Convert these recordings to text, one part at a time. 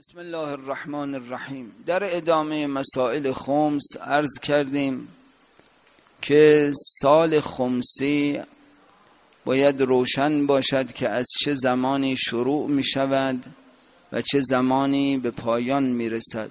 بسم الله الرحمن الرحیم. در ادامه مسائل خمس عرض کردیم که سال خمسی باید روشن باشد که از چه زمانی شروع می شود و چه زمانی به پایان می رسد.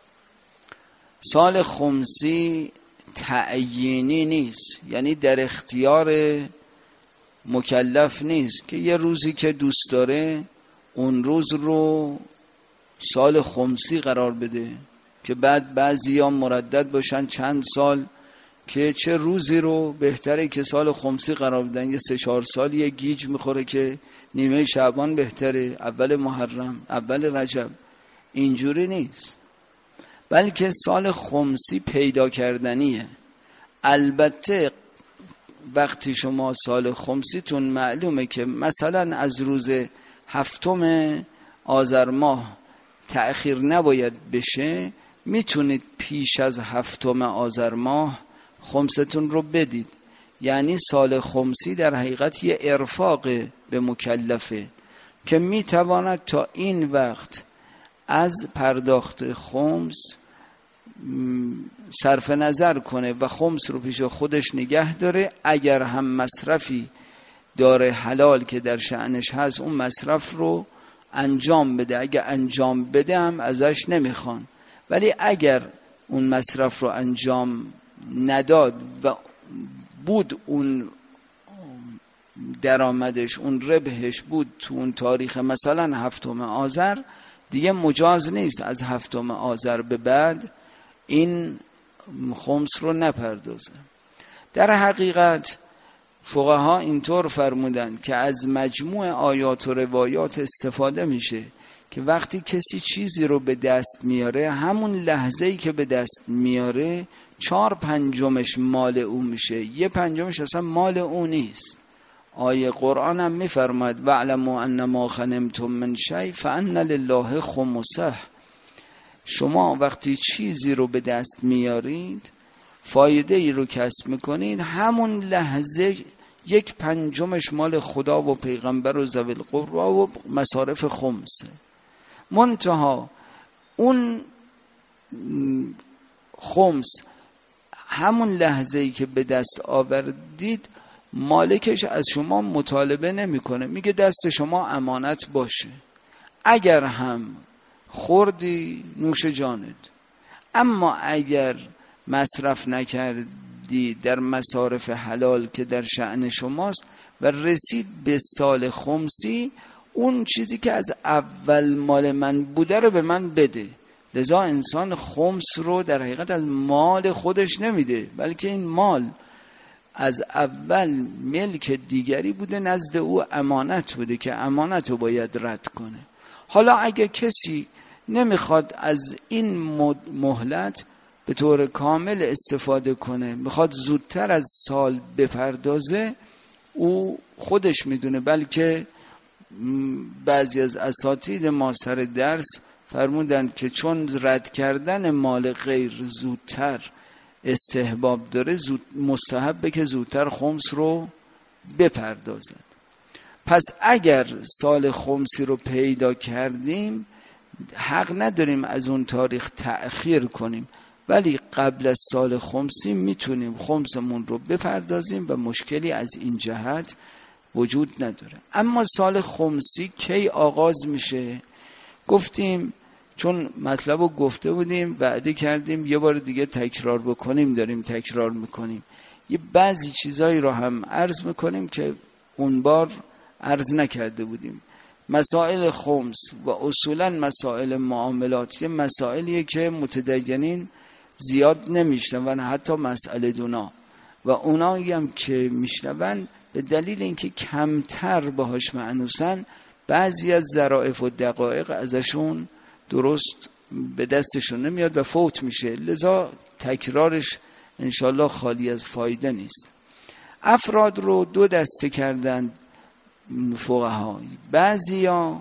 سال خمسی تعیینی نیست، یعنی در اختیار مکلف نیست که یه روزی که دوست داره اون روز رو سال خمسی قرار بده، که بعد بعضیا مردد باشن چند سال که چه روزی رو بهتره که سال خمسی قرار بدن. یه 3-4 سال یه گیج میخوره که نیمه شعبان بهتره، اول محرم، اول رجب. اینجوری نیست، بلکه سال خمسی پیدا کردنیه. البته وقتی شما سال خمسیتون معلومه که مثلا از روز 7 آذر ماه تأخیر نباید بشه، میتونید پیش از 7 آذر ماه خمستون رو بدید. یعنی سال خمسی در حقیقت یه ارفاق به مکلفه که میتواند تا این وقت از پرداخت خمس صرف نظر کنه و خمس رو پیش خودش نگه داره. اگر هم مصرفی داره حلال که در شأنش هست، اون مصرف رو انجام بده. اگر انجام بده هم ازش نمیخوان، ولی اگر اون مصرف رو انجام نداد و بود اون درآمدش، اون ربحش بود تو اون تاریخ مثلا 7 آذر، دیگه مجاز نیست از 7 آذر به بعد این خمس رو نپردازه. در حقیقت فقها اینطور فرمودن که از مجموع آیات و روایات استفاده میشه که وقتی کسی چیزی رو به دست میاره، همون لحظه‌ای که به دست میاره 4/5 مال او میشه، 1/5 اصلا مال او نیست. آیه قرآن هم میفرماید واعلموا انما غنمتم من شیء فان لله خمسه. شما وقتی چیزی رو به دست میارید، فایده ای رو کسب میکنید، همون لحظه 1/5 مال خدا و پیغمبر و ذوی القربی و مصارف خمسه. منتها اون خمس همون لحظه ای که به دست آوردید، مالکش از شما مطالبه نمیکنه، میگه دست شما امانت باشه، اگر هم خوردی نوش جانت. اما اگر مصرف نکردی در مصارف حلال که در شأن شماست و رسید به سال خمسی، اون چیزی که از اول مال من بوده رو به من بده. لذا انسان خمس رو در حقیقت از مال خودش نمیده، بلکه این مال از اول ملک دیگری بوده، نزد او امانت بوده که امانت رو باید رد کنه. حالا اگه کسی نمیخواد از این مهلت به طور کامل استفاده کنه، میخواد زودتر از سال بپردازه، او خودش میدونه. بلکه بعضی از اساتید ما سر درس فرمودند که چون رد کردن مال غیر زودتر استحباب داره، مستحبه که زودتر خمس رو بپردازد. پس اگر سال خمسی رو پیدا کردیم، حق نداریم از اون تاریخ تأخیر کنیم، ولی قبل از سال خمسی میتونیم خمسمون رو بپردازیم و مشکلی از این جهت وجود نداره. اما سال خمسی کی آغاز میشه؟ گفتیم چون مطلب رو گفته بودیم، وعده کردیم یه بار دیگه تکرار بکنیم، داریم تکرار میکنیم. یه بعضی چیزایی رو هم عرض میکنیم که اون بار عرض نکرده بودیم. مسائل خمس و اصولا مسائل معاملات یه مسائلیه که متدینین زیاد نمیشنون، حتی مسئله دونا و اونایی هم که میشنون به دلیل اینکه کمتر باهاش معنوسن، بعضی از ظرافت و دقایق ازشون درست به دستشون نمیاد و فوت میشه. لذا تکرارش انشالله خالی از فایده نیست. افراد رو 2 دسته کردن فقها. بعضیا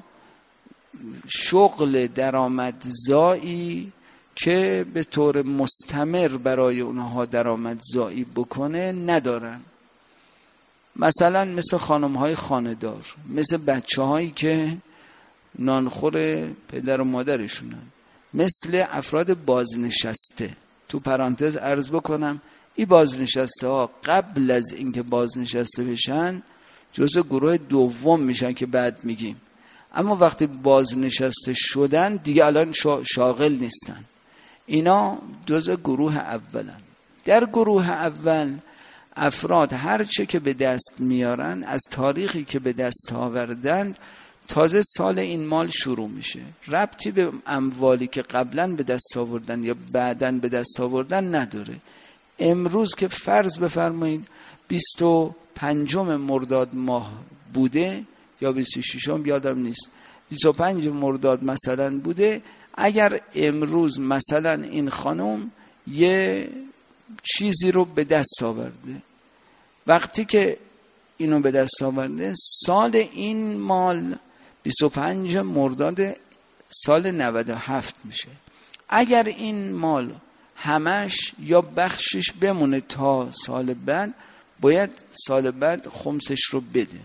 شغل درآمدزایی که به طور مستمر برای اونها درآمدزایی بکنه ندارن، مثلا مثل خانم‌های خانه‌دار، مثل بچه‌هایی که نانخور پدر و مادرشونن، مثل افراد بازنشسته. تو پرانتز عرض بکنم این بازنشسته ها قبل از اینکه بازنشسته بشن جزء گروه دوم میشن که بعد میگیم، اما وقتی بازنشسته شدن دیگه الان شاغل نیستن، اینا جزء گروه اولن. در گروه اول افراد هر چه که به دست میارن از تاریخی که به دست آوردند تازه سال این مال شروع میشه، ربطی به اموالی که قبلا به دست آوردن یا بعداً به دست آوردن نداره. امروز که فرض بفرمایید 25 مرداد ماه بوده یا 26 یادم نیست، 25 مرداد مثلا بوده، اگر امروز مثلا این خانم یه چیزی رو به دست آورده، وقتی که اینو به دست آورده سال این مال 25 مرداد سال 97 میشه. اگر این مال همش یا بخشش بمونه تا سال بعد، باید سال بعد خمسش رو بده.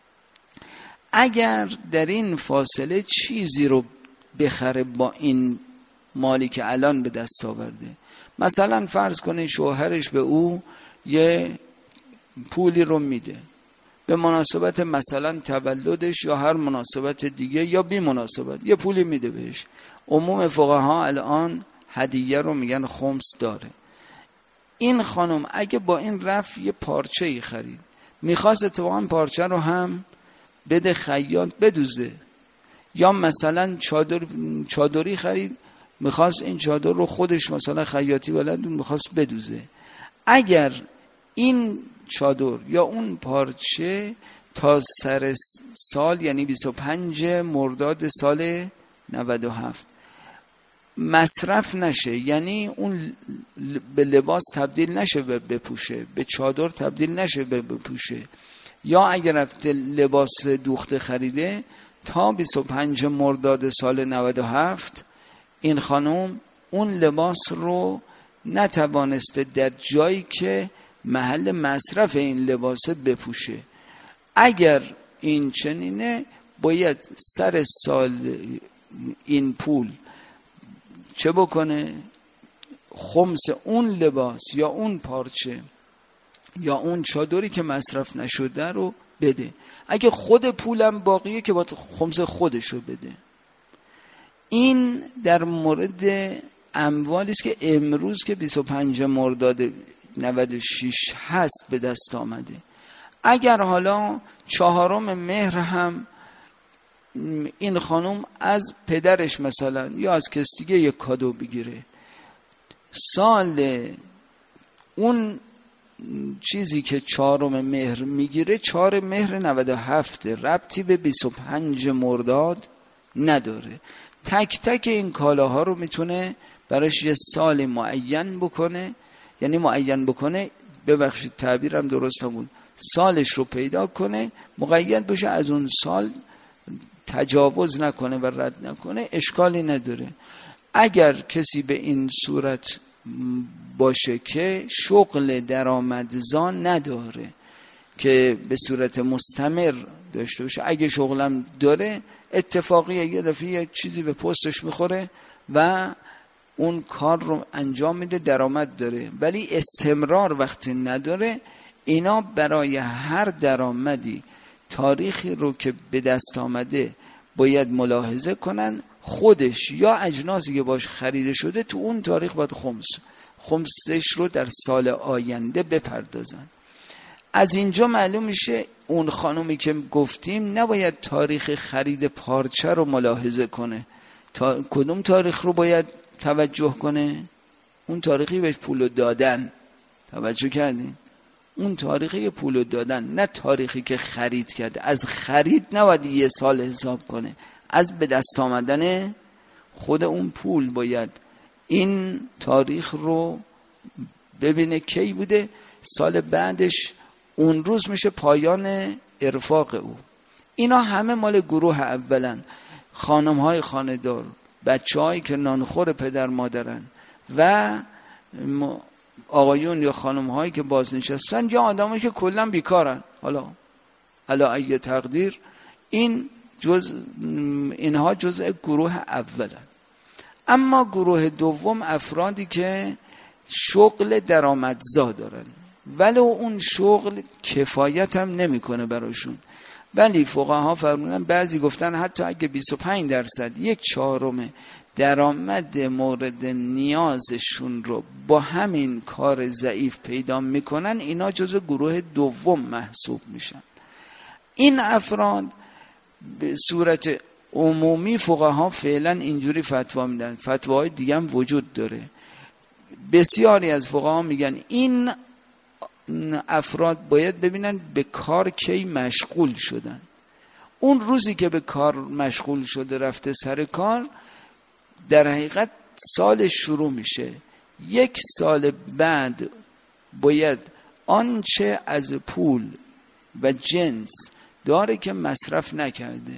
اگر در این فاصله چیزی رو بخره با این مالی که الان به دست آورده، مثلا فرض کنید شوهرش به او یه پولی رو میده به مناسبت مثلا تولدش یا هر مناسبت دیگه یا بی مناسبت، یه پولی میده بهش. عموم فقها الان هدیه رو میگن خمس داره. این خانم اگه با این رفت یه پارچه‌ای خرید، میخواست اتفاقا پارچه رو هم بده خیاط بدوزه، یا مثلا چادری خرید، میخواست این چادر رو خودش مثلا خیاطی بلد میخواست بدوزه، اگر این چادر یا اون پارچه تا سر سال یعنی 25 مرداد سال 97 مصرف نشه، یعنی اون به لباس تبدیل نشه بپوشه، به چادر تبدیل نشه بپوشه، یا اگر رفته لباس دوخته خریده تا 25 مرداد سال 97 این خانم اون لباس رو نتوانسته در جایی که محل مصرف این لباس بپوشه. اگر این چنینه باید سر سال این پول چه بکنه؟ خمس اون لباس یا اون پارچه یا اون چادری که مصرف نشده رو بده. اگه خود پولم باقیه که باید خمس خودش رو بده. این در مورد اموالی است که امروز که 25 مرداد 96 هست به دست آمده. اگر حالا 4 مهر هم این خانم از پدرش مثلا یا از کس دیگه یک کادو بگیره، سال اون چیزی که 4 مهر میگیره 4 مهر 97 ربطی به 25 مرداد نداره. تک تک این کالاها رو میتونه براش یه سال معین بکنه، یعنی معین بکنه، ببخشید تعبیرم درست نبود، سالش رو پیدا کنه، مقید بشه، از اون سال تجاوز نکنه و رد نکنه، اشکالی نداره. اگر کسی به این صورت باشه که شغل درآمدزا نداره که به صورت مستمر داشته باشه، اگه شغلم داره اتفاقی یه دفعه یه چیزی به پستش میخوره و اون کار رو انجام میده، درآمد داره، ولی استمرار وقتی نداره، اینا برای هر درآمدی تاریخی رو که به دست آمده باید ملاحظه کنن، خودش یا اجناسی که باش خریده شده تو اون تاریخ باید خمسش رو در سال آینده بپردازن. از اینجا معلوم میشه اون خانومی که گفتیم نباید تاریخ خرید پارچه رو ملاحظه کنه. کدوم تاریخ رو باید توجه کنه؟ اون تاریخی بهش پول دادن. توجه کردین؟ اون تاریخی پول دادن، نه تاریخی که خرید کرده. از خرید نباید یه سال حساب کنه، از به دست آمدن خود اون پول باید این تاریخ رو ببینه کی بوده، سال بعدش اون روز میشه پایان ارفاق او. اینا همه مال گروه اولن، خانم های خانه‌دار، بچه هایی که نانخور پدر مادرن و آقایون یا خانم هایی که بازنشستن یا آدم هایی که کلن بیکارن. حالا ای تقدیر این اینها جزء گروه اولن. اما گروه دوم افرادی که شغل درآمدزا دارن ولو اون شغل کفایت هم نمیکنه براشون، ولی فقها فرمودن، بعضی گفتن حتی اگه 25% 1/4 درآمد مورد نیازشون رو با همین کار ضعیف پیدا میکنن، اینا جزو گروه دوم محسوب میشن. این افراد به صورت عمومی فقها فعلا اینجوری فتوا میدن، فتواهای دیگه هم وجود داره. بسیاری از فقها میگن این افراد باید ببینن به کار کی مشغول شدن. اون روزی که به کار مشغول شده رفته سر کار، در حقیقت سال شروع میشه. 1 سال بعد باید آنچه از پول و جنس داره که مصرف نکرده،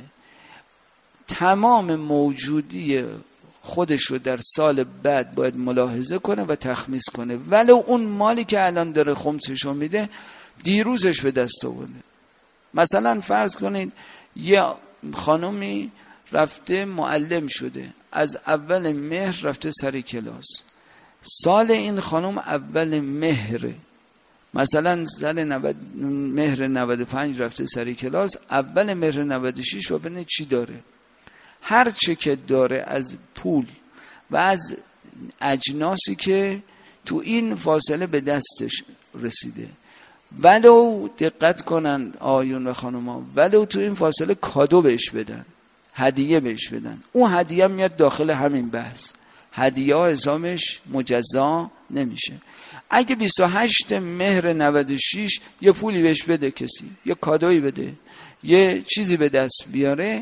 تمام موجودی خودش رو در سال بعد باید ملاحظه کنه و تخمیس کنه، ولو اون مالی که الان داره خمسشو میده دیروزش به دست آورده. مثلا فرض کنید یه خانومی رفته معلم شده، از اول مهر رفته سر کلاس، سال این خانم اول مهره، مثلا سال مهر 95 رفته سر کلاس، اول مهر 96 و ببینید چی داره. هر چه که داره از پول و از اجناسی که تو این فاصله به دستش رسیده، ولو دقت کنن آیون و خانوما، ولو تو این فاصله کادو بهش بدن، هدیه بهش بدن، اون هدیه میاد داخل همین بحث، هدیه ها حسابش مجزا نمیشه. اگه 28 مهر 96 یه پولی بهش بده کسی، یه کادویی بده، یه چیزی به دست بیاره،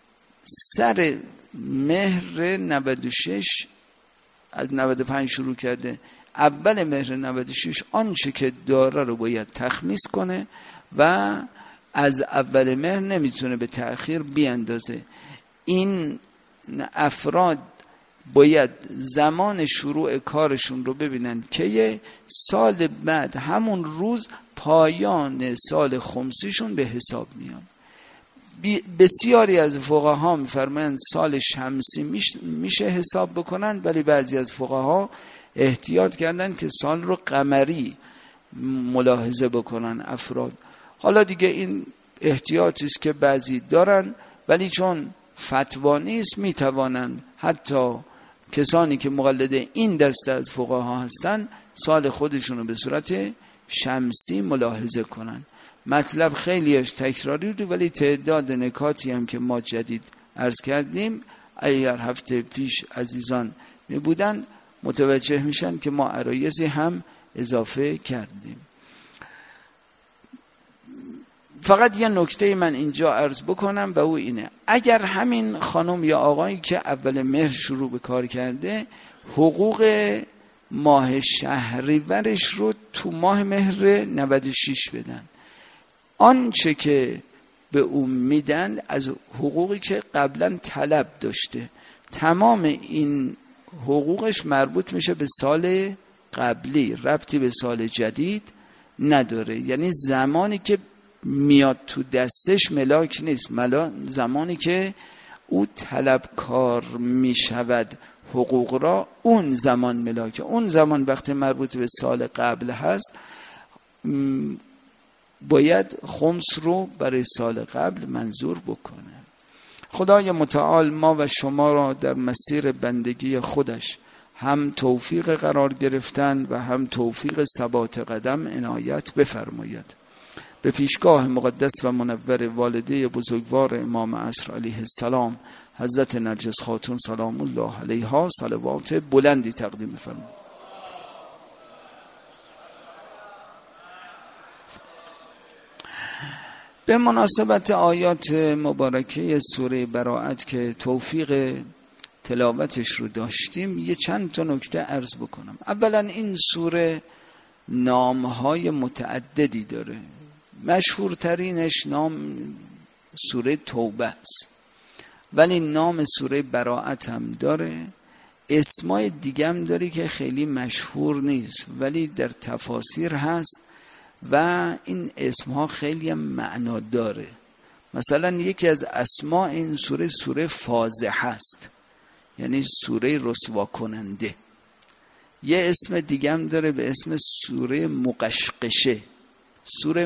سر مهر 96 از 95 شروع کرده، اول مهر 96 آنچه که داره رو باید تخمیس کنه و از اول مهر نمیتونه به تأخیر بیاندازه. این افراد باید زمان شروع کارشون رو ببینن که یه سال بعد همون روز پایان سال خمسیشون به حساب میاد. بسیاری از فقها میفرمایند سال شمسی میشه حساب بکنن، ولی بعضی از فقها احتیاط کردن که سال رو قمری ملاحظه بکنن افراد. حالا دیگه این احتیاطی است که بعضی دارن، ولی چون فتوا نیست میتوانند حتی کسانی که مقلد این دسته از فقها هستن سال خودشون رو به صورت شمسی ملاحظه کنن. مطلب خیلیش تکراری بود، ولی تعداد نکاتی هم که ما جدید عرض کردیم اگر هفته پیش عزیزان می بودن متوجه میشن که ما عرایضی هم اضافه کردیم. فقط یه نکته من اینجا عرض بکنم و او اینه، اگر همین خانم یا آقایی که اول مهر شروع به کار کرده حقوق ماه شهریورش رو تو ماه مهر 96 بدن، آنچه که به اون میدن از حقوقی که قبلا طلب داشته، تمام این حقوقش مربوط میشه به سال قبلی، ربطی به سال جدید نداره. یعنی زمانی که میاد تو دستش ملاک نیست، زمانی که او طلبکار میشود حقوق را، اون زمان ملاکه. اون زمان وقتی مربوط به سال قبل هست باید خمس رو برای سال قبل منظور بکنه. خدای متعال ما و شما را در مسیر بندگی خودش هم توفیق قرار گرفتن و هم توفیق ثبات قدم عنایت بفرماید. به پیشگاه مقدس و منور والده بزرگوار امام عصر علیه السلام حضرت نرجس خاتون سلام الله علیها صلوات بلندی تقدیم فرمایید. به مناسبت آیات مبارکه سوره براءت که توفیق تلاوتش رو داشتیم، یه چند تا نکته عرض بکنم. اولا این سوره نامهای متعددی داره، مشهورترینش نام سوره توبه است، ولی نام سوره براءت هم داره، اسمای دیگه هم داره که خیلی مشهور نیست ولی در تفاسیر هست و این اسمها خیلی هم معنا داره. مثلا یکی از اسماء این سوره سوره فاضحه است، یعنی سوره رسوا کننده. یه اسم دیگه هم داره به اسم سوره مقشقشه. سوره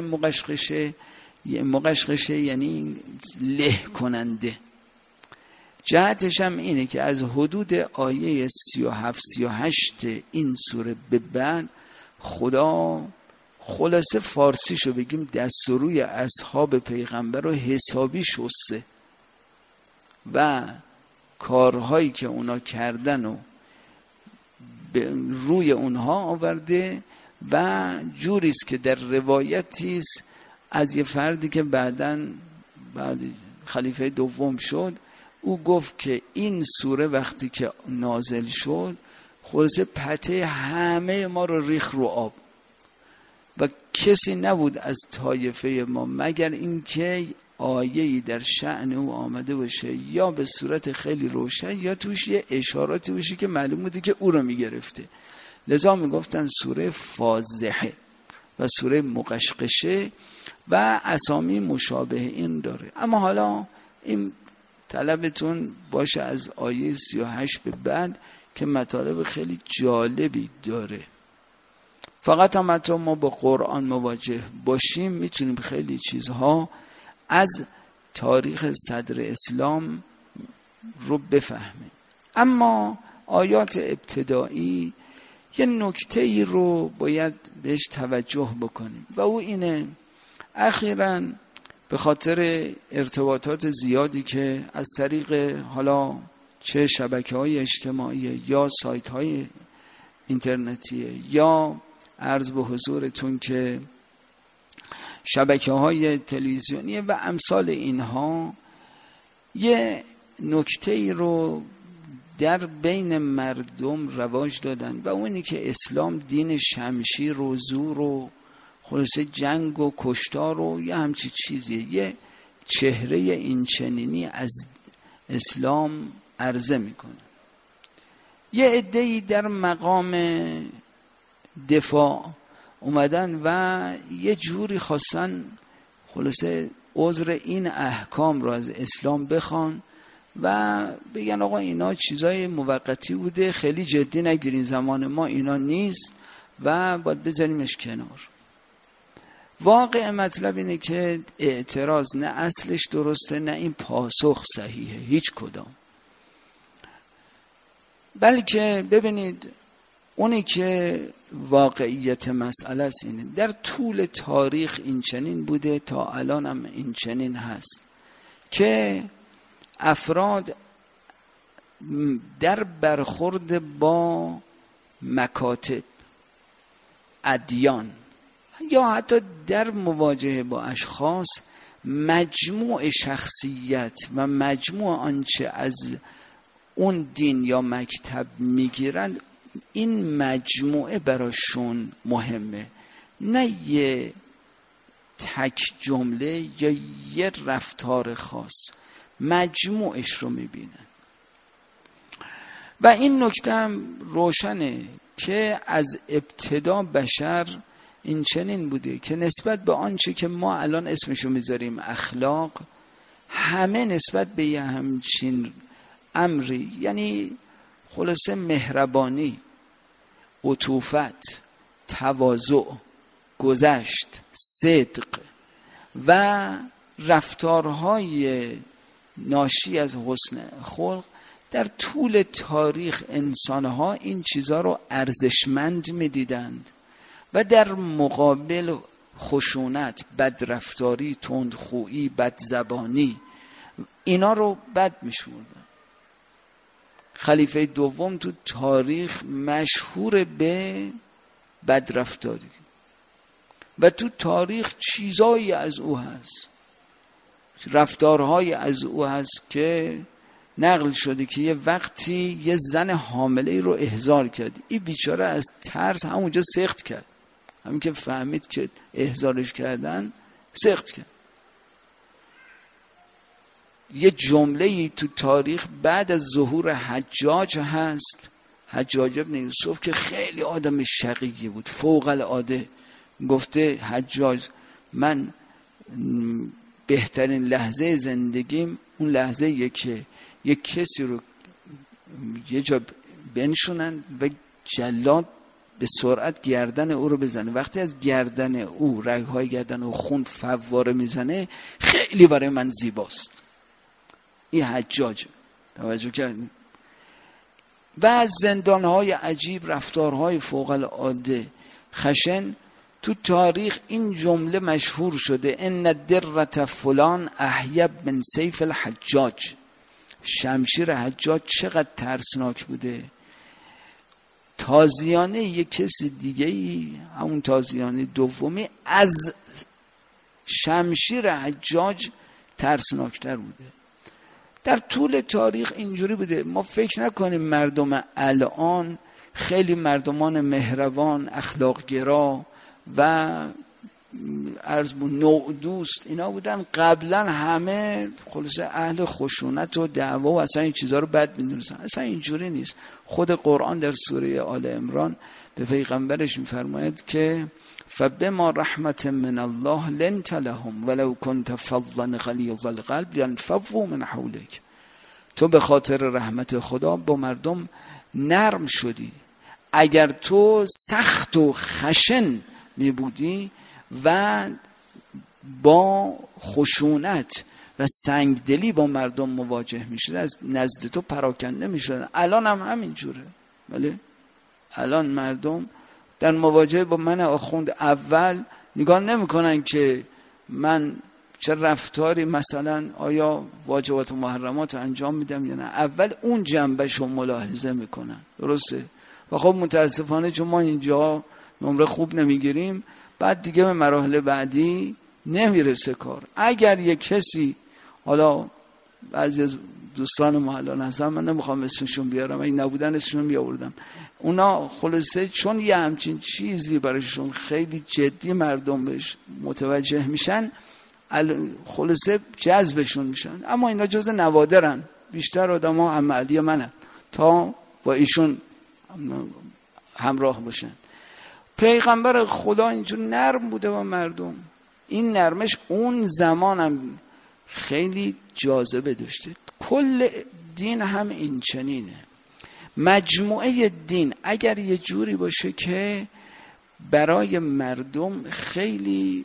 مقشقشه یعنی له کننده. جهتش هم اینه که از حدود آیه 37-38 این سوره به بعد خدا خلاصه فارسیشو بگیم دست و روی اصحاب پیغمبر رو حسابی شسته و کارهایی که اونا کردن و روی اونها آورده و جوریست که در روایتیست از یه فردی که بعد خلیفه دوم شد، او گفت که این سوره وقتی که نازل شد خلاصه پته همه ما رو ریخ رو آب و کسی نبود از طایفه ما مگر اینکه آیه‌ای در شأن او آمده باشه یا به صورت خیلی روشن یا توش یه اشاراتی باشه که معلوم بوده که او رو میگرفته. لذا میگفتن سوره فاضحه و سوره مقشقشه و اسامی مشابه این داره. اما حالا این طلبتون باشه از آیه 38 به بعد که مطالب خیلی جالبی داره. فقط هم حتی ما با قرآن مواجه باشیم میتونیم خیلی چیزها از تاریخ صدر اسلام رو بفهمیم. اما آیات ابتدایی یه نکته ای رو باید بهش توجه بکنیم و او اینه: اخیراً به خاطر ارتباطات زیادی که از طریق حالا چه شبکه‌های اجتماعی یا سایت‌های اینترنتی یا عرض به حضورتون که شبکه‌های تلویزیونی و امثال اینها، یه نکته‌ای رو در بین مردم رواج دادن و اونی که اسلام دین شمشیر و زور و خلاصه جنگ و کشتار و یه همچی چیزیه. یه چهره این چنینی از اسلام عرضه میکنه. یه عده‌ای در مقام دفاع اومدن و یه جوری خواستن خلاصه عذر این احکام رو از اسلام بخوان و بگن آقا اینا چیزای موقتی بوده، خیلی جدی نگیرین، زمان ما اینا نیست و باید بذاریمش کنار. واقع مطلب اینه که اعتراض نه اصلش درسته نه این پاسخ صحیحه، هیچ کدام. بلکه ببینید اونی که واقعیت مسئله است اینه: در طول تاریخ این چنین بوده، تا الان هم این چنین هست که افراد در برخورد با مکاتب، ادیان یا حتی در مواجهه با اشخاص، مجموع شخصیت و مجموع آنچه از اون دین یا مکتب میگیرند، این مجموعه براشون مهمه، نه یه تک جمله یا یه رفتار خاص، مجموعش رو میبینن. و این نکته هم روشنه که از ابتدا بشر این چنین بوده که نسبت به آنچه که ما الان اسمشو میذاریم اخلاق، همه نسبت به یه همچین امری، یعنی خلاصه مهربانی، عطوفت، تواضع، گذشت، صدق و رفتارهای ناشی از حسن خلق، در طول تاریخ انسانها این چیزها رو ارزشمند می‌دیدند و در مقابل خشونت، بدرفتاری، تندخویی، بدزبانی، اینا رو بد می‌شمردند. خلیفه دوم تو تاریخ مشهور به بدرفتاری و تو تاریخ چیزایی از او هست، رفتارهای از او هست که نقل شده که یه وقتی یه زن حامله رو احضار کرد، این بیچاره از ترس همونجا سخت کرد، همین که فهمید که احضارش کردن سخت کرد. یه جمله‌ای تو تاریخ بعد از ظهور حجاج هست، حجاج ابن یوسف که خیلی آدم شقیقی بود فوق العاده، گفته حجاج من بهترین لحظه زندگیم اون لحظه که یک کسی رو یه جا بنشونن و جلاد به سرعت گردن او رو بزنه. وقتی از گردن او، رگهای گردن او خون فواره میزنه، خیلی برای من زیباست. این حجاج، توجه کردین؟ و از زندانهای عجیب، رفتارهای فوق العاده خشن. تو تاریخ این جمله مشهور شده: ان درة فلان احیب من سیف الحجاج. شمشیر حجاج چقدر ترسناک بوده. تازیانه یک کسی دیگه‌ای، همون تازیانه دومی، از شمشیر حجاج ترسناکتر بوده. در طول تاریخ اینجوری بوده. ما فکر نکنیم مردم الان خیلی مردمان مهربان، اخلاق‌گرا و نوع دوست اینا بودن. قبلا همه خلاصه اهل خشونت و دعوا و اصلا این چیزها رو بد می‌دونستن. اصلا اینجوری نیست. خود قرآن در سوره آل عمران به پیغمبرش می‌فرماید که فبما رحمت من الله لنت لهم ولو كنت فظا غلیظ القلب لانفضوا من حولك. تو به خاطر رحمت خدا با مردم نرم شدی. اگر تو سخت و خشن می بودی و با خشونت و سنگدلی با مردم مواجه می شد، از نزد تو پراکنده می شد. الان هم همین جوره. بله، الان مردم در مواجهه با من آخوند اول نگاه نمی کنن که من چه رفتاری، مثلا آیا واجبات و محرمات رو انجام میدم یا نه. اول اون جنبش رو ملاحظه میکنن. درسته؟ و خب متاسفانه چون ما اینجا نمره خوب نمیگیریم، بعد دیگه به مراحل بعدی نمیرسه کار. اگر یک کسی، حالا بعضی از دوستان ما الان هستن، من نمیخوام اسمشون بیارم، این نبودن اسمشون میآوردم، اونا خلاصه چون یه همچین چیزی برایشون خیلی جدی مردم بهش متوجه میشن، خلاصه جذبشون میشن. اما اینا جز نوادرن. بیشتر آدم ها عملی منن تا با ایشون همراه باشن. پیغمبر خدا اینجور نرم بوده با مردم. این نرمش اون زمانم خیلی جاذبه داشته. کل دین هم این چنینه. مجموعه دین اگر یه جوری باشه که برای مردم خیلی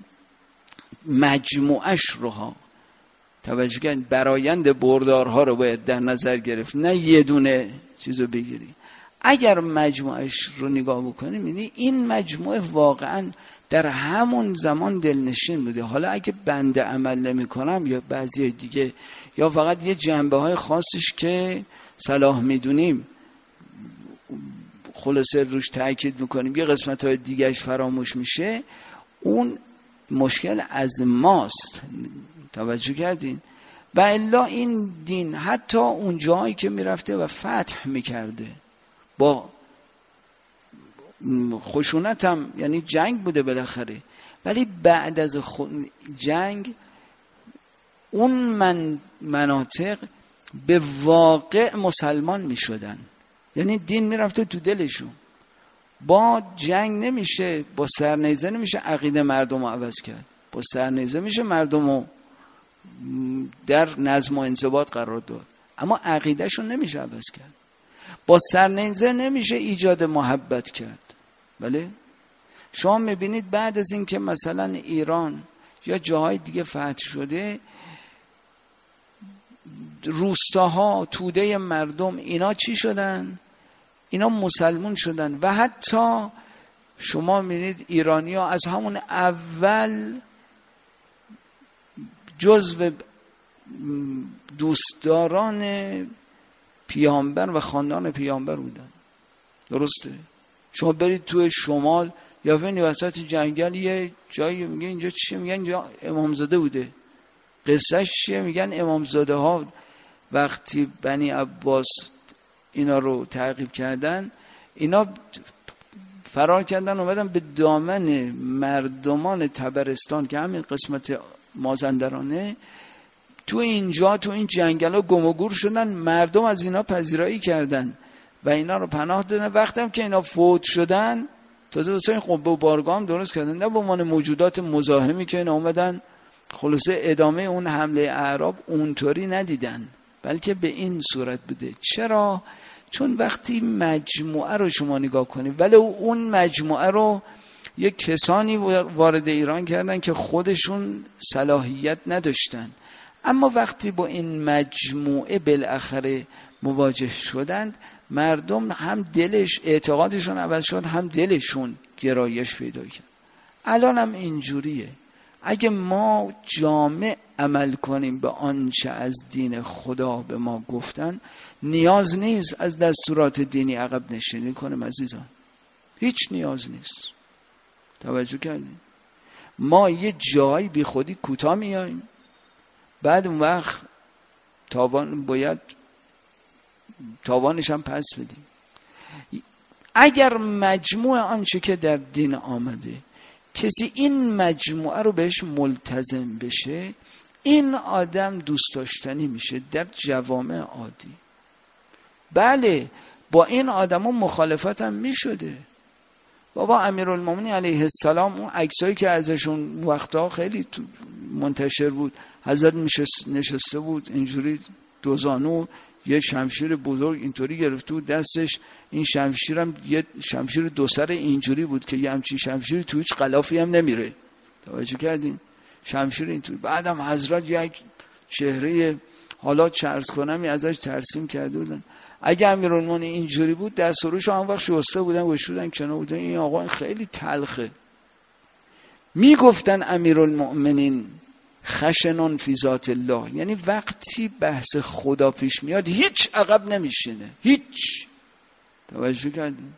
مجموعش روها توجه کنید، برایند بردارها رو باید در نظر گرفت، نه یه دونه چیزو بگیری. اگر مجموعش رو نگاه بکنیم یعنی این مجموعه واقعا در همون زمان دلنشین بوده. حالا اگه بنده عمل نمی کنم یا بعضی دیگه یا فقط یه جنبه های خاصش که صلاح میدونیم خلاصه روش تاکید میکنیم، یه قسمت های دیگهش فراموش میشه، اون مشکل از ماست. توجه کردین؟ و الا این دین حتی اون جایی که میرفته و فتح میکرده با خشونت هم، یعنی جنگ بوده بالاخره، ولی بعد از جنگ اون مناطق به واقع مسلمان میشدن. یعنی دین میرفته تو دلشون. با جنگ نمیشه، با سرنیزه نمیشه عقیده مردم رو عوض کرد. با سرنیزه میشه مردم رو در نظم و انضباط قرار داد، اما عقیدهشون نمیشه عوض کرد. با سرنیزه نمیشه ایجاد محبت کرد. بله؟ شما میبینید بعد از این که مثلا ایران یا جاهای دیگه فتح شده، روستاها، توده مردم، اینا چی شدن؟ اینا مسلمون شدن. و حتی شما میبینید ایرانی ها از همون اول جزو دوستداران پیامبر و خاندان پیامبر بودن. درسته؟ شما برید توی شمال یا ببینید وسط جنگل یه جایی میگه اینجا چیه، میگن اینجا امامزاده بوده. قصهش چیه؟ میگن امامزاده ها وقتی بنی عباس اینا رو تعقیب کردن، اینا فرار کردن اومدن به دامن مردمان طبرستان که همین قسمت مازندرانه، تو اینجا تو این جنگل ها گم و گور شدن. مردم از اینا پذیرایی کردن و اینا رو پناه دادن. وقتی هم که اینا فوت شدن تازه واسه این قبه و بارگاه هم درست کردن، نه به عنوان موجودات مزاحمی که اینا اومدن خلاصه ادامه اون حمله اعراب اونطوری ندیدن، بلکه به این صورت بوده. چرا؟ چون وقتی مجموعه رو شما نگاه کنید، ولی اون مجموعه رو یک کسانی وارد ایران کردن که خودشون صلاحیت نداشتن، اما وقتی با این مجموعه بالاخره مواجه شدند، مردم هم دلش اعتقادشون عوض شد، هم دلشون گرایش پیدا کرد. الان هم اینجوریه. اگه ما جامع عمل کنیم به آنچه از دین خدا به ما گفتن، نیاز نیست از دستورات دینی عقب نشینی کنیم عزیزان، هیچ نیاز نیست. توجه کردیم؟ ما یه جایی بی خودی کوتاه میاییم، بعد اون وقت باید تاوانش هم پس بدیم. اگر مجموع آنچه که در دین آمده کسی این مجموعه رو بهش ملتزم بشه، این آدم دوست داشتنی میشه در جوامع عادی. بله با این آدم ها مخالفت هم میشده. بابا امیرالمومنین علیه السلام اون عکسایی که ازشون وقتا خیلی منتشر بود، حضرت نشسته بود اینجوری دوزانو، یه شمشیر بزرگ اینطوری گرفته بود دستش، این شمشیرم یه شمشیر دو سر اینجوری بود که یه همچین شمشیری تو هیچ غلافی هم نمیره. توجه کردین؟ شمشیر اینطوری. بعدم حضرت یک چهره حالا چرز کنمی ازش ترسیم کرده بودن. اگه امیرالمومنین اینجوری بود در سروش هم وقت شسته بودن گوشودن کنار بودن، این آقا خیلی تلخه. میگفتن امیرالمومنین خشنون فی ذات الله، یعنی وقتی بحث خدا پیش میاد هیچ عقب نمیشینه، هیچ. توجه کردیم؟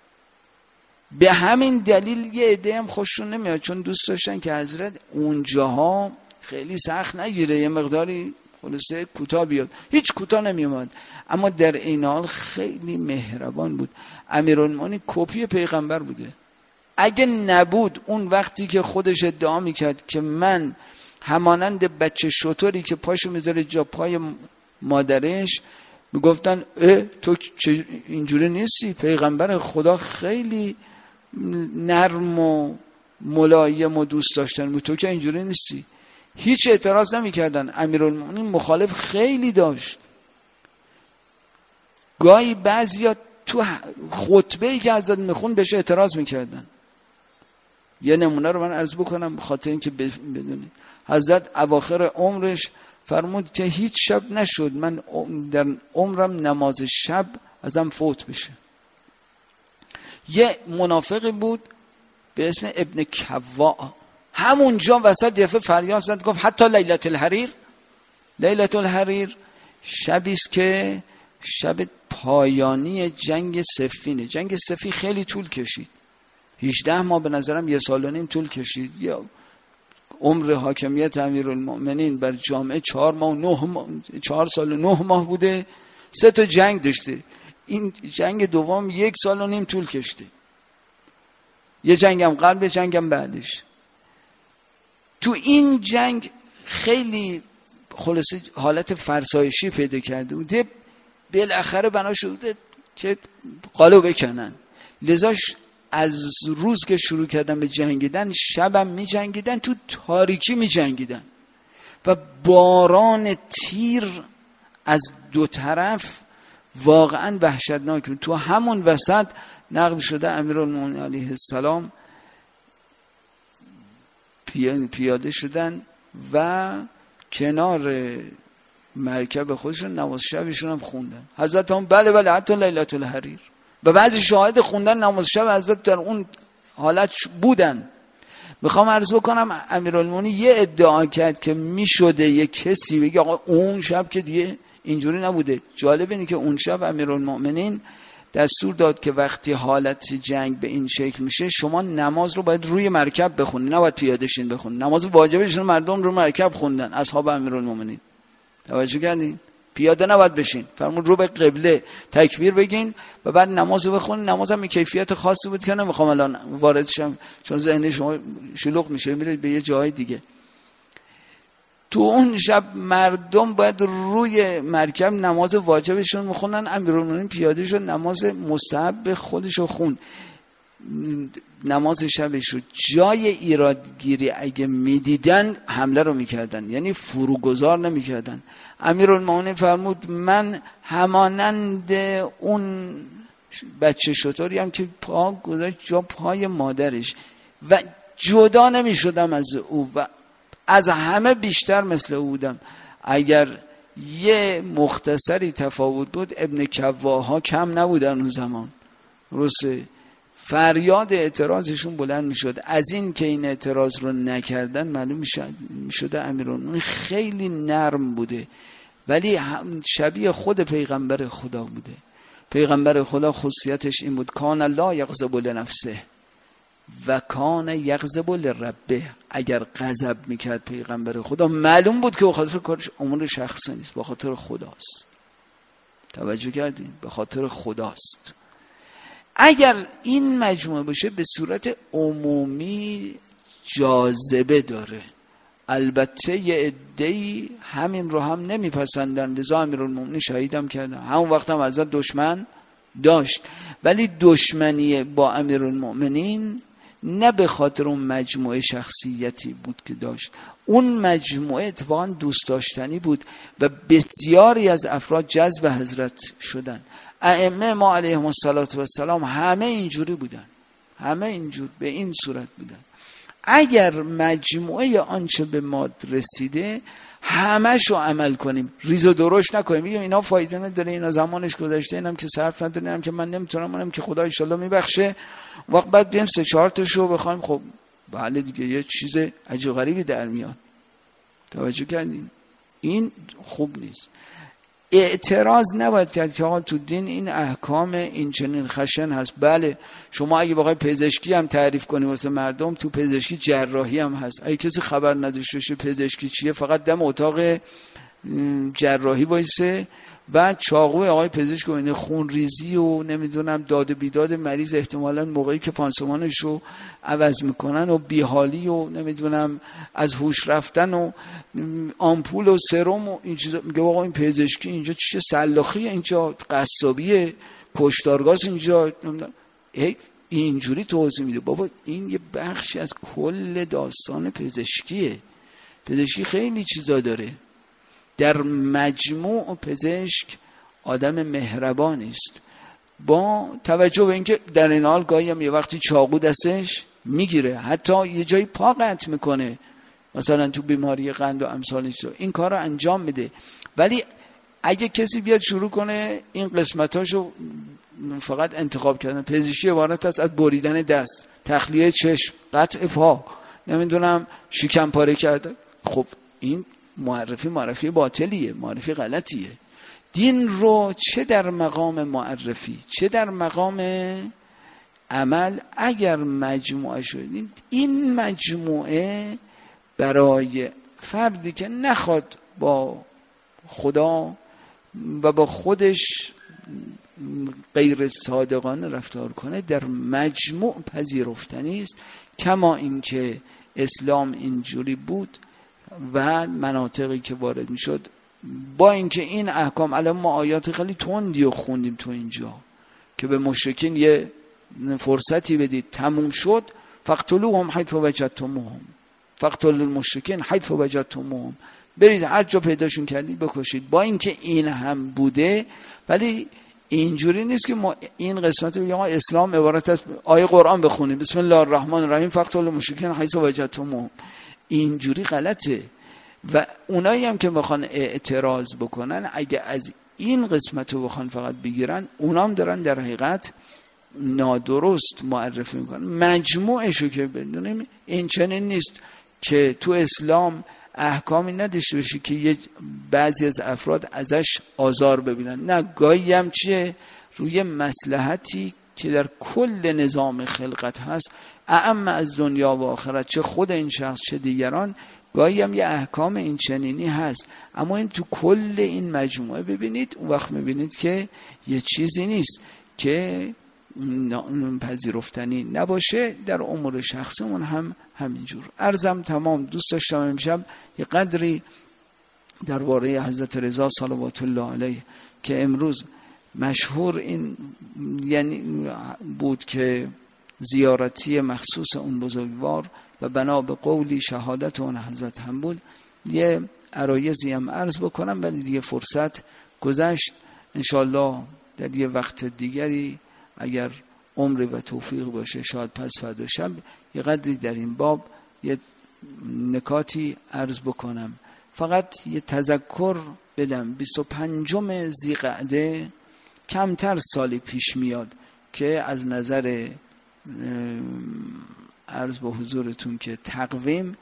به همین دلیل یه عده هم خوششون نمیاد، چون دوست داشتن که حضرت اونجاها خیلی سخت نگیره، یه مقداری خلاصه کوتاه بیاد. هیچ کوتاه نمیومد، اما در این حال خیلی مهربان بود. امیرالمومنین کپی پیغمبر بوده. اگه نبود اون وقتی که خودش ادعا میکرد که من همانند بچه شطوری که پاشو میذاره جا پای مادرش، میگفتن تو اینجوری نیستی، پیغمبر خدا خیلی نرم و ملایم و دوست داشتن بود، تو که اینجوری نیستی. هیچ اعتراض نمیکردن. امیرالمومنین مخالف خیلی داشت. گاهی بعضیا تو خطبه‌ای که حضرت میخون بهش اعتراض میکردن. یه نمونه رو من عرض بکنم خاطر اینکه بدونید. حضرت اواخر عمرش فرمود که هیچ شب نشد من در عمرم نماز شب ازم فوت بشه. یه منافقی بود به اسم ابن کواع، همونجا وسط دفعه فریاد زد گفت حتی لیلت الحریر. لیلت الحریر شبیست که شب پایانی جنگ صفینه. جنگ صفین خیلی طول کشید، 18 ماه به نظرم 1.5 سال طول کشید. یا عمر حاکمیت امیرالمومنین بر جامعه 4 سال و 9 ماه بوده. 3 تا جنگ داشته. این جنگ دوم 1.5 سال طول کشیده. یه جنگم قبل، جنگم بعدش. تو این جنگ خیلی خلاصه حالت فرسایشی پیدا کرده بوده. بالاخره بنا شده که قالو بکنن. لذاش از روز که شروع کردن به جنگیدن، شبم می جنگیدن، تو تاریکی می جنگیدن و باران تیر از دو طرف واقعا وحشتناک بود. تو همون وسط نقل شده امیرالمومنین علیه السلام پیاده شدن و کنار مرکب خودشون نماز شبشون هم خوندن. حضرت هم بله حتی لیلت الحریر. و بعضی شاهد خوندن نماز شب حضرت در اون حالت بودن. میخوام عرض بکنم امیرالمومنین یه ادعا کرد که میشده یه کسی بگه آقا اون شب که دیگه اینجوری نبوده. جالب اینه که اون شب امیرالمومنین دستور داد که وقتی حالت جنگ به این شکل میشه شما نماز رو باید روی مرکب بخونید، نباید پیاده شین بخونید. نماز واجبشون مردم رو مرکب خوندن اصحاب امیرالمومنین. توجه کردین؟ پیاده نباید بشین. فرمود رو به قبله تکبیر بگین و بعد نماز رو بخونید. نماز هم کیفیت خاصی بود که نمیخوام الان وارد شم چون ذهن شما شلوغ میشه میره به یه جای دیگه. تو اون شب مردم باید روی مرکب نماز واجبشون میخوندن. امیرالمومنین پیاده شد نماز مستحب خودشو خوند. نماز شبش رو جای ایرادگیری اگه میدیدن حمله رو میکردن، یعنی فروگذار نمیکردن. امیرالمومنین فرمود من همانند اون بچه شطوری هم که پا گذاشت جا پای مادرش و جدا نمیشدم از او و از همه بیشتر مثل او بودم. اگر یه مختصری تفاوت بود ابن کواها کم نبودن اون زمان. درسته؟ فریاد اعتراضشون بلند میشد. از این که این اعتراض رو نکردن معلوم میشد امیرالمومنین خیلی نرم بوده، ولی شبیه خود پیغمبر خدا بوده. پیغمبر خدا خصوصیتش این بود کان لا یغضب لنفسه و کان یغضب لربه. اگر غضب میکرد پیغمبر خدا معلوم بود که به خاطر کارش امور شخصی نیست، به خاطر خداست. توجه کردین؟ به خاطر خداست. اگر این مجموعه باشه به صورت عمومی جاذبه داره. البته یه عده‌ای همین رو هم نمیپسندن، لذا امیرالمومنین شهیدم کردن. همون وقت هم ازت دشمن داشت، ولی دشمنی با امیرالمومنین نه به خاطر اون مجموعه شخصیتی بود که داشت. اون مجموعه اتفاقا دوست داشتنی بود و بسیاری از افراد جذب حضرت شدن. ائمه ما علیهم السلام همه اینجوری بودن، همه اینجور به این صورت بودن. اگر مجموعه آنچه به ما رسیده همشو عمل کنیم، ریز و درشت نکنیم، بگیم اینا فایده نداره، اینا زمانش گذشته، اینم که صرف نداره، اینم که من نمیتونم، اونم که خدا ان شاء الله میبخشه، وقت بعد بیم 3-4 تاشو بخوایم، خب بله دیگه یه چیز عجیب غریبی در میاد. توجه کردین؟ این خوب نیست. اعتراض نباید کرد که آقا تو دین این احکام این چنین خشن هست. بله شما اگه بخوای پزشکی هم تعریف کنی واسه مردم، تو پزشکی جراحی هم هست. اگه کسی خبر نداشته باشه پزشکی چیه، فقط دم اتاق جراحی وایسه و چاقوی آقای پزشک و این خون ریزی و نمیدونم داد بیداد مریض احتمالاً موقعی که پانسمانش رو عوض میکنن و بیحالی و نمیدونم از هوش رفتن و آمپول و سرم و این چیزا، میگه آقا این پزشکی اینجا چیه، سلاخیه اینجا، قصابیه، کشتارگاز اینجا، اینجوری توضیح میده. بابا این یه بخشی از کل داستان پزشکیه. پزشکی خیلی چیزا داره. در مجموع پزشک آدم مهربانی است، با توجه به اینکه در این حال گاهی هم یه وقتی چاقو دستش میگیره، حتی یه جایی پا قطع میکنه، مثلا تو بیماری قند و امثالش، این کار رو انجام میده. ولی اگه کسی بیاد شروع کنه این قسمتاشو فقط انتخاب کردن، پزشکی عبارت است از بریدن دست، تخلیه چشم، قطع پا، نمیدونم شکم پاره کرده، خب این معرفی باطلیه، معرفی غلطیه. دین رو چه در مقام معرفی چه در مقام عمل اگر مجموعه شدیم، این مجموعه برای فردی که نخواد با خدا و با خودش غیر صادقانه رفتار کنه در مجموع پذیرفتنی است، کما اینکه اسلام اینجوری بود و مناطقی که وارد میشد. با اینکه این احکام، الان ما آیات خیلی تندی رو خوندیم تو اینجا که به مشرکین یه فرصتی بدید، تموم شد، فقتلوهم حیث وجدتموهم، فقتلوا المشرکین حیث وجدتموهم، برید هر جا پیداشون کردید بکشید. با اینکه این هم بوده، ولی اینجوری نیست که ما این قسمت بگیم اسلام عبارت از آیه قرآن بخونیم بسم الله الرحمن الرحیم فقتلوا المشرکین حیث وجدتموهم، اینجوری غلطه. و اونایی هم که بخوان اعتراض بکنن اگه از این قسمت رو بخوان فقط بگیرن، اونام دارن در حقیقت نادرست معرفی میکنن. مجموعش رو که بدونیم این چنین نیست که تو اسلام احکامی نداشته باشی که یه بعضی از افراد ازش آزار ببینن، نه، گاهی هم چیه روی مصلحتی که در کل نظام خلقت هست، اعم از دنیا و آخرت، چه خود این شخص چه دیگران، گاهی هم یه احکام این چنینی هست، اما این تو کل این مجموعه ببینید، اون وقت میبینید که یه چیزی نیست که پذیرفتنی نباشه. در امور شخصمون هم همینجور. عرضم تمام. دوست داشتم امشب یه قدری درباره حضرت رضا صلوات الله علیه که امروز مشهور این یعنی بود که زیارتی مخصوص اون بزرگوار و بنا به قولی شهادت اون حضرت هم بود یه عرایضی هم عرض بکنم، ولی دیگه فرصت گذشت. انشالله در یه وقت دیگری اگر عمر و توفیق باشه شاید پس فردا شب یه قدری در این باب یه نکاتی عرض بکنم. فقط یه تذکر بدم 25 ذی‌قعده کمتر سالی پیش میاد که از نظر عرض به حضورتون که تقویم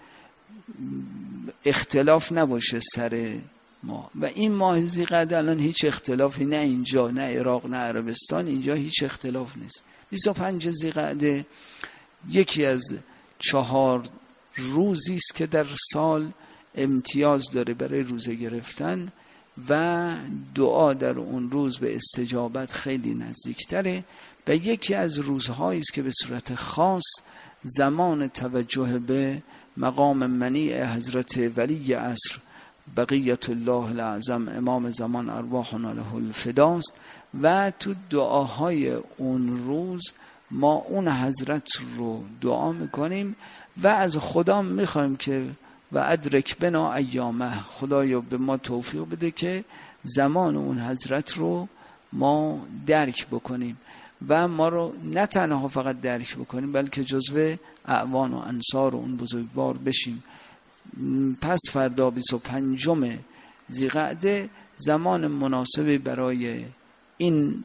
اختلاف نباشه سر ماه. و این ماه ذی‌قعده الان هیچ اختلافی، نه اینجا نه عراق نه عربستان، اینجا هیچ اختلاف نیست. 25 ذی‌قعده یکی از 4 روزی است که در سال امتیاز داره برای روزه گرفتن و دعا در اون روز به استجابت خیلی نزدیکتره و یکی از روزهایی است که به صورت خاص زمان توجه به مقام منیع حضرت ولی عصر بقیت الله الاعظم امام زمان ارواحنا له الفداست و تو دعاهای اون روز ما اون حضرت رو دعا میکنیم و از خدا میخوایم که و ادرک بنا ایامه، خدایا به ما توفیق بده که زمان اون حضرت رو ما درک بکنیم و ما رو نه تنها فقط درک بکنیم بلکه جزو اعوان و انصار اون بزرگوار بشیم. پس فردا 25 ذی‌قعده زمان مناسبی برای این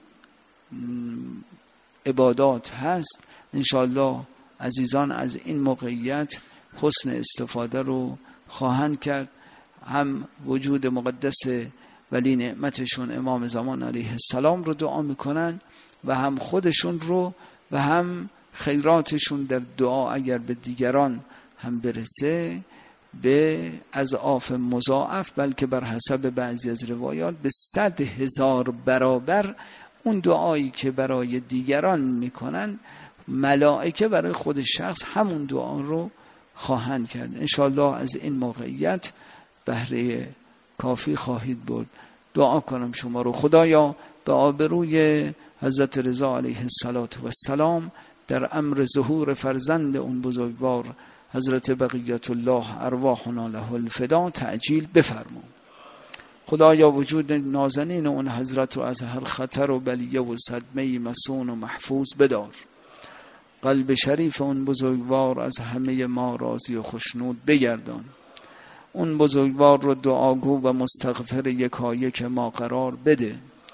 عبادات هست. انشاءالله عزیزان از این موقعیت حسن استفاده رو خواهند کرد. هم وجود مقدس ولی نعمتشون امام زمان علیه السلام رو دعا میکنن و هم خودشون رو و هم خیراتشون در دعا اگر به دیگران هم برسه به اضعاف مضاعف، بلکه بر حسب بعضی از روایات به 100,000 برابر اون دعایی که برای دیگران میکنن ملائکه برای خود شخص همون دعا رو خواهند کرد. انشالله از این موقعیت بهره کافی خواهید برد. دعا کنم شما رو خدایا به آبروی حضرت رضا علیه السلام در امر ظهور فرزند اون بزرگوار حضرت بقیت الله ارواحنا له الفدا تعجیل بفرما. خدایا وجود نازنین اون حضرت رو از هر خطر و بلیه و صدمه مسون و محفوظ بدار. قلب شریف اون بزرگوار از همه ما راضی و خوشنود بگردان. اون بزرگوار رو دعاگو و مستغفر یکایک ما قرار بده.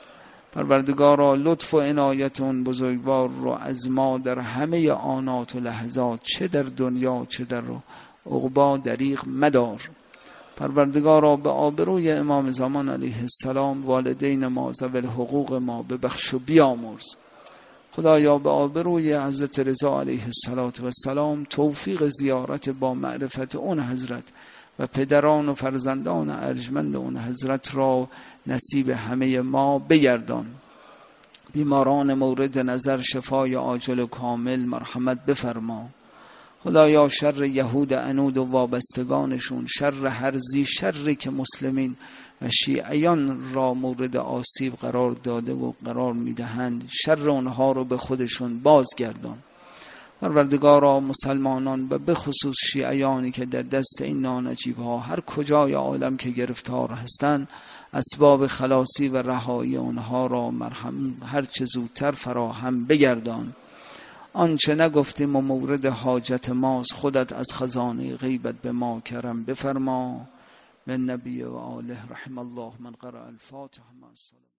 پروردگارا لطف و عنایت اون بزرگوار رو از ما در همه آنات و لحظات چه در دنیا چه در عقبا دریغ مدار. پروردگارا به آبروی امام زمان علیه السلام والدین ما ذوی الحقوق ما ببخش و بیامرز. خدایا به آبروی حضرت رضا علیه السلام توفیق زیارت با معرفت اون حضرت و پدران و فرزندان ارجمند اون حضرت را نصیب همه ما بگردان. بیماران مورد نظر شفای عاجل و کامل مرحمت بفرما. خدایا شر یهود عنود و وابستگانشون، شر هر ذی شری که مسلمین و شیعیان را مورد آسیب قرار داده و قرار میدهند، شر اونها رو به خودشون بازگردان. پروردگارا مسلمانان و به خصوص شیعیانی که در دست این نانجیب ها هر کجای عالم که گرفتار هستند، اسباب خلاصی و رهایی اونها را مرحم هر چه زودتر فراهم بگردان. آنچه نگفتیم و مورد حاجت ماست، خودت از خزانه غیبت به ما کرم بفرما. من نبی و آله رحم الله من قرأ الفاتحه مع السلام.